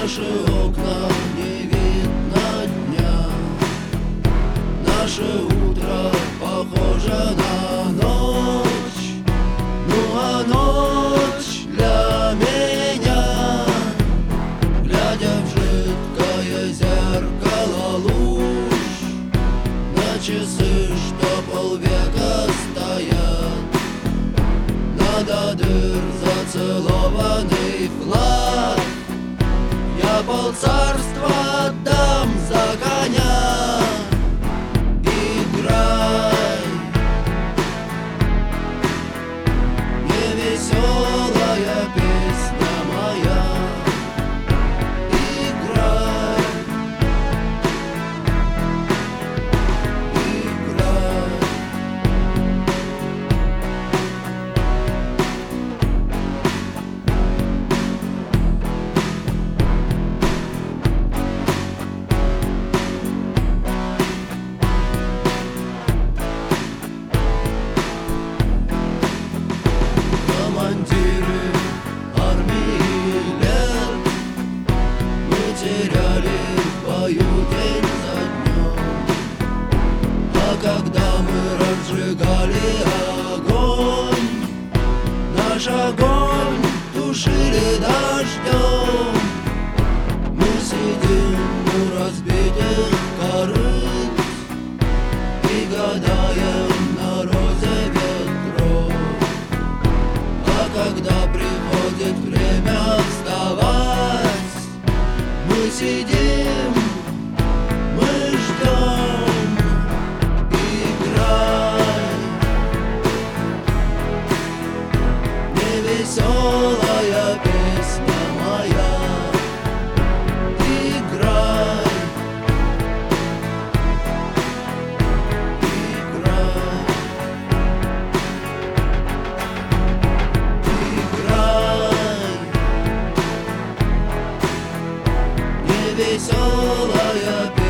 Наши окна не видно дня, наше утро похоже на ночь. Ну а ночь для меня, глядя в жидкое зеркало луж, на часы, что полвека стоят, надо дыр зацелованный флаг. Я полцарства отдам за коня. Играй, невеселая песня моя. Играй, играй. Командиры армии лет мы теряли в бою день за днем. А когда мы разжигали огонь, наш огонь тушили дождем. Мы сидим у разбитых корыт и гадаем на розе ветров. Когда приходит время вставать, мы сидим, мы ждем. Играй, невеселая песня моя. Играй, играй. Веселая